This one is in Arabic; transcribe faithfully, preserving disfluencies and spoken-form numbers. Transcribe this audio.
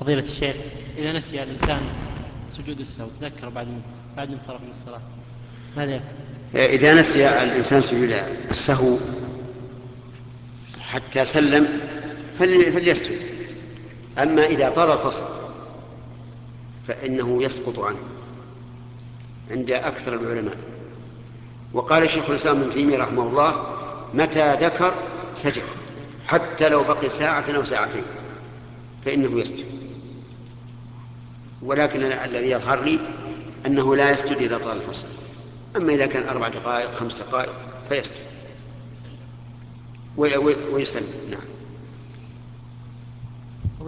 فضيلة الشيخ، إذا نسي الإنسان سجود السهو تذكر بعد بعد انصرف من الصلاة ماذا يفعل؟ إذا نسي الإنسان سجود السهو حتى سلم فليسجد. أما إذا طال الفصل فإنه يسقط عنه عند أكثر العلماء. وقال شيخ الإسلام ابن تيمية رحمه الله: متى ذكر سجد حتى لو بقي ساعة أو ساعتين فإنه يسجد. ولكن الذي يظهر لي أنه لا يسجد إذا طال الفصل. أما إذا كان أربع دقائق خمس دقائق فيسجد ويسلم. نعم.